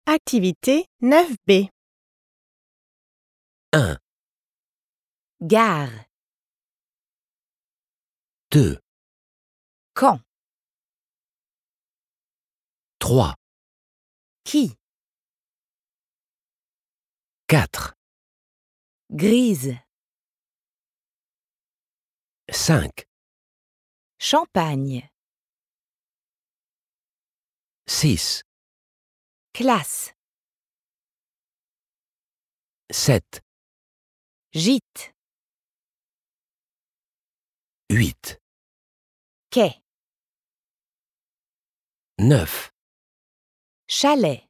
Activité 9B. 1, Gare. 2, Quand. 3, Qui. 4, Grise. 5, Champagne. 6, Classe. 7, Gîte. 8, Quai. 9. Chalet.